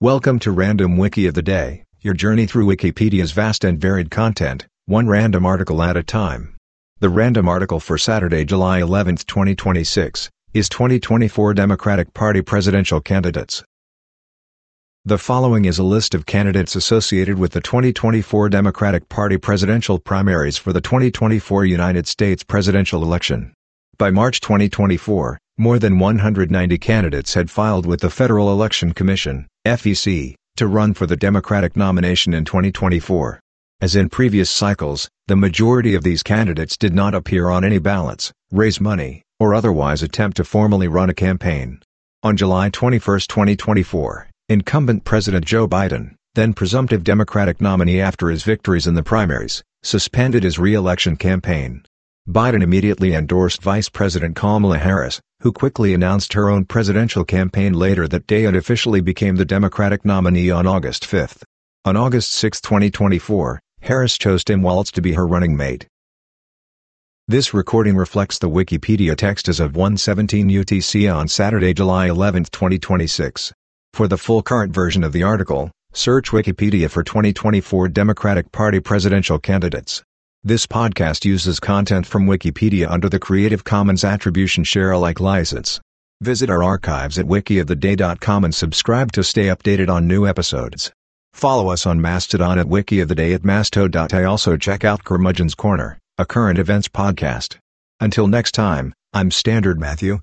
Welcome to Random Wiki of the Day, your journey through Wikipedia's vast and varied content, one random article at a time. The random article for Saturday, July 11, 2026, is 2024 Democratic Party presidential candidates. The following is a list of candidates associated with the 2024 Democratic Party presidential primaries for the 2024 United States presidential election. By March 2024, more than 190 candidates had filed with the Federal Election Commission, FEC, to run for the Democratic nomination in 2024. As in previous cycles, the majority of these candidates did not appear on any ballots, raise money, or otherwise attempt to formally run a campaign. On July 21, 2024, incumbent President Joe Biden, then presumptive Democratic nominee after his victories in the primaries, suspended his re-election campaign. Biden immediately endorsed Vice President Kamala Harris, who quickly announced her own presidential campaign later that day and officially became the Democratic nominee on August 5. On August 6, 2024, Harris chose Tim Walz to be her running mate. This recording reflects the Wikipedia text as of 1:17 UTC on Saturday, July 11, 2026. For the full current version of the article, search Wikipedia for 2024 Democratic Party presidential candidates. This podcast uses content from Wikipedia under the Creative Commons Attribution Share Alike license. Visit our archives at wikioftheday.com and subscribe to stay updated on new episodes. Follow us on Mastodon at wikioftheday at masto.ai. Also check out Curmudgeon's Corner, a current events podcast. Until next time, I'm Standard Matthew,